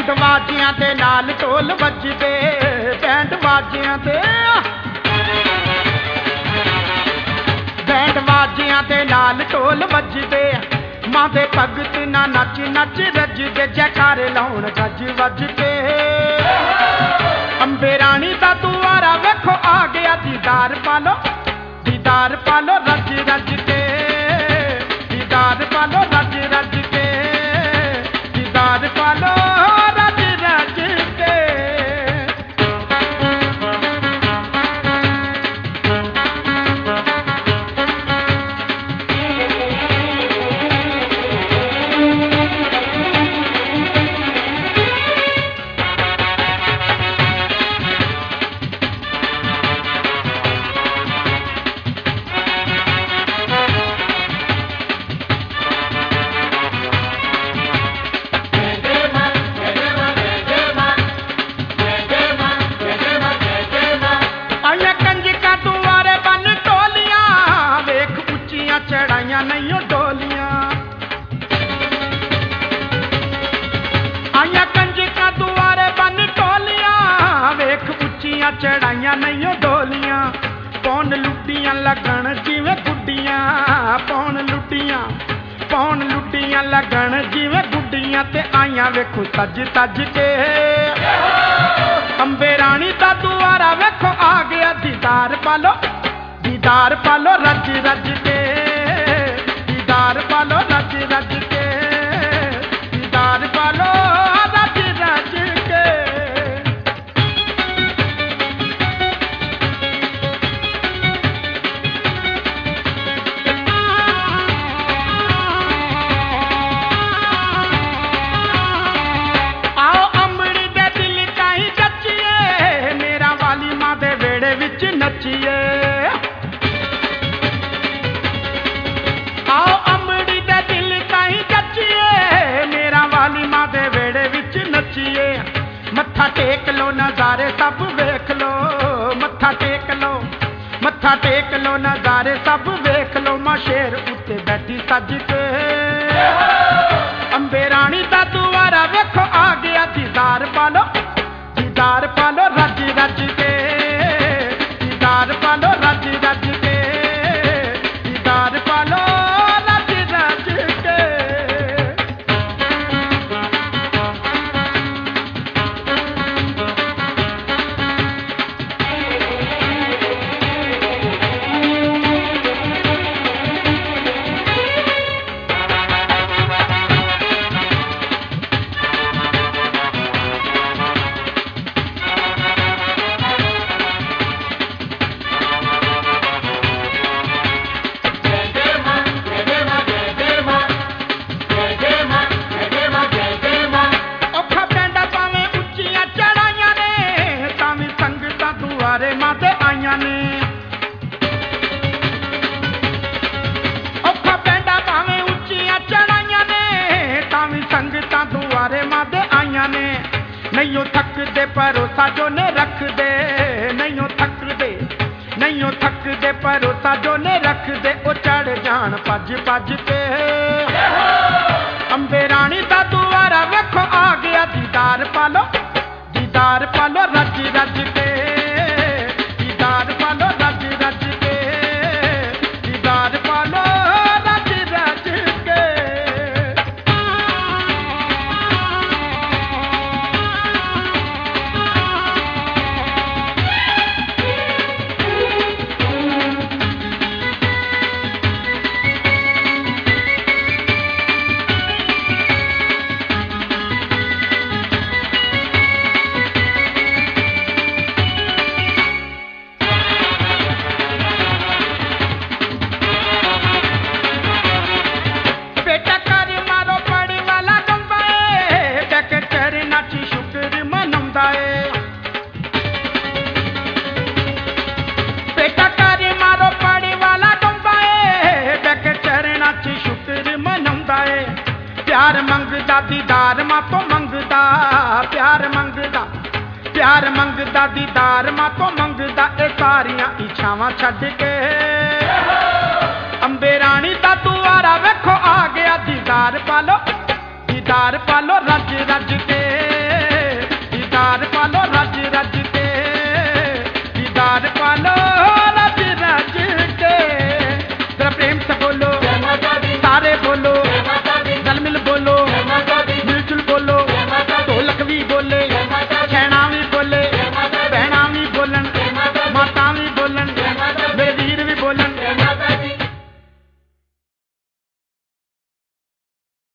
Band बाजियां दे नाल ढोल वजदे, band बाजियां दे, band बाजियां दे नाल ढोल वजदे, मां दे भगत ना नच नच रजदे, जयकारे लाउण गज वज के। अंबे रानी दा दुआरा वेखो आ गया, दीदार पालो, दीदार पालो रज रज के, दीदार पालो रज रज के, दीदार पालो रज रज के। चढ़ाइया नहीं डोलियां, आइया कंजका दुआरे बन टोलियां, वेख उच्चियां चढ़ाइया नहीं डोलियां। पौन लुटियां लगन जिवें गुड्डियां, पौन लुटियां लगन जिवें गुड्डियां, ते आइया वेखो सज सज के। अंबे रानी दा दुआरा वेखो आ गया, दीदार पालो, दीदार पालो रज रज के, दीदार पालो रज रज के, दीदार पालो रज रज के। आओ अमड़ी दे दिल ताईं जच्चिए, मेरा वाली मां दे वेड़े विच नच्चिए। आओ अमड़ी दे दिल ताईं जच्चिए, मेरा वाली मां दे वेड़े विच नच्चिए। मत्था टेक लो नज़ारे सब वेख लो, मत्था टेक लो, मत्था टेक लो नज़ारे सब वेख लो, मां शेर उत्ते बैठी सज के। अंबे रानी दा दुआरा वेखो आ गया, दीदार पालो, दीदार पालो रज रज के, दीदार पालो रज रज के, दीदार पालो रज रज के। दुआरे माते आइया ने, औखा पैंडा भावें उच्चियां चढ़ाइया ने, तावी संगतां दुआरे माते आइया ने। नहीं थक दे भरोसा जो ने रख दे, नहीं थक दे, नहीं थक दे भरोसा जो ने रख दे, ओ चढ़ जान भज भज के। अंबे रानी दा दुआरा वेखो आ गया, दीदार पालो, दीदार पालो रज रज के, दीदार पालो रज रज के, दीदार पालो रज रज के। प्यार मंगदा दीदार मां तो मंगदा, प्यार मंगदा, प्यार मंगदा दीदार मां तो मंगदा, ए सारियां इच्छावां छड्ड के। अंबे रानी दा दुआरा वेखो आ गया, दीदार पालो,